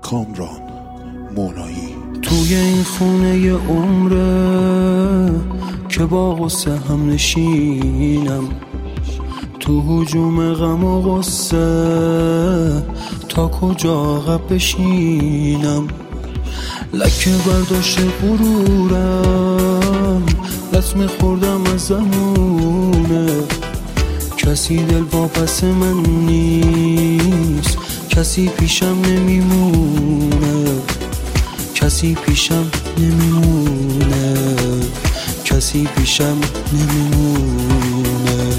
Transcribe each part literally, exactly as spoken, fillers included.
کامران مولایی. توی این خونه ی عمره که با غصه هم نشینم، تو هجوم غم و غصه تا کجا عقب بشینم. لکه برداشت غرورم، لطمه خوردم از زمونه. کسی دل واپس من نیست، کسی پیشم نمیمونه، کسی پیشم نمیمونه، کسی پیشم نمیمونه.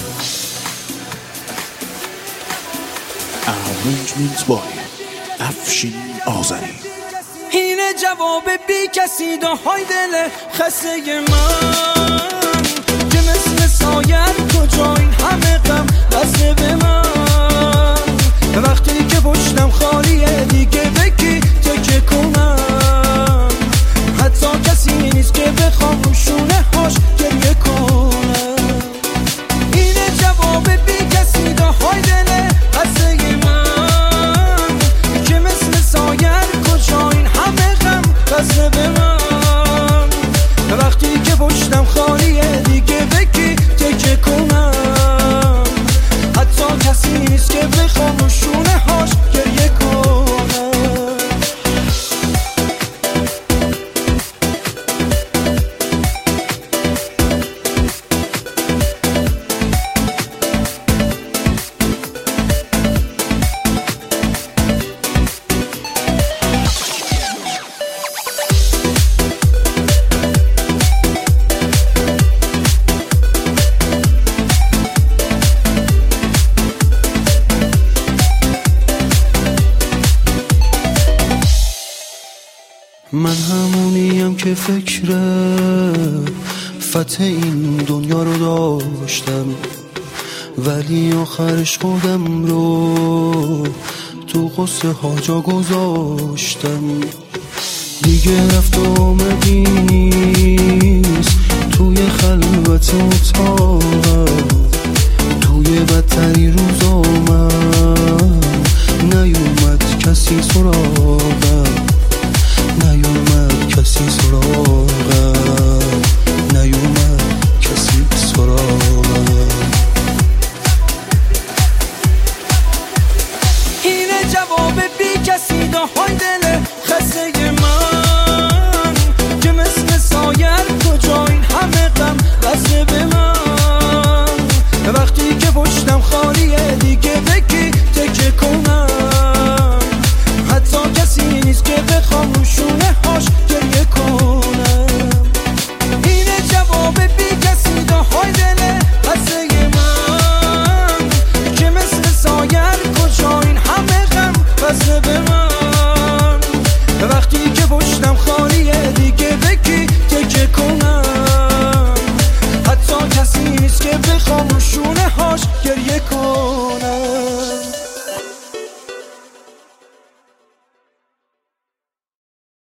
Arrangement by افشین آذری. اینه جواب بی کسی داهای دل خسته من، که مثل سایر کجا این همه غم بسته به من. وقتی که پشتم خالیه دیگه بکی تکه کنم، حتی کسی نیست که بخوام رو شونه هاش گریه کنم. اینه جواب بی کسی داهای دل خسته من، که مثل سایر کجا این همه غم بسته به من. وقتی که پشتم خالیه دیگه بکی تکه کنم، حتی کسی نیست که بخوام رو شونه هاش گریه کنم. من همونیم که فکر فتح این دنیا رو داشتم، ولی آخرش خودم رو تو قصه ها جا گذاشتم. دیگه رفت و آمدی نیست توی خلوت اتاقم، توی بدتری روزا من نیومد کسی سراغم، نیومد کسی سراغم، نیومد کسی سراغم. اینه جواب بی کسی داهای دل خسته من، که مثل سایر کجا این همه غم بسته به من. وقتی که پشتم خالیه دیگه بکی تکه کنم، حتی کسی نیست که بخوام رو شونه هاش گریه کنم. اینه جواب بی کسی داهای دل خسته من، که مثل سایر کجا این همه غم بسته به من. وقتی که پشتم خالیه دیگه بکی تکه کنم، حتی کسی نیست که بخوام رو شونه هاش گریه کنم.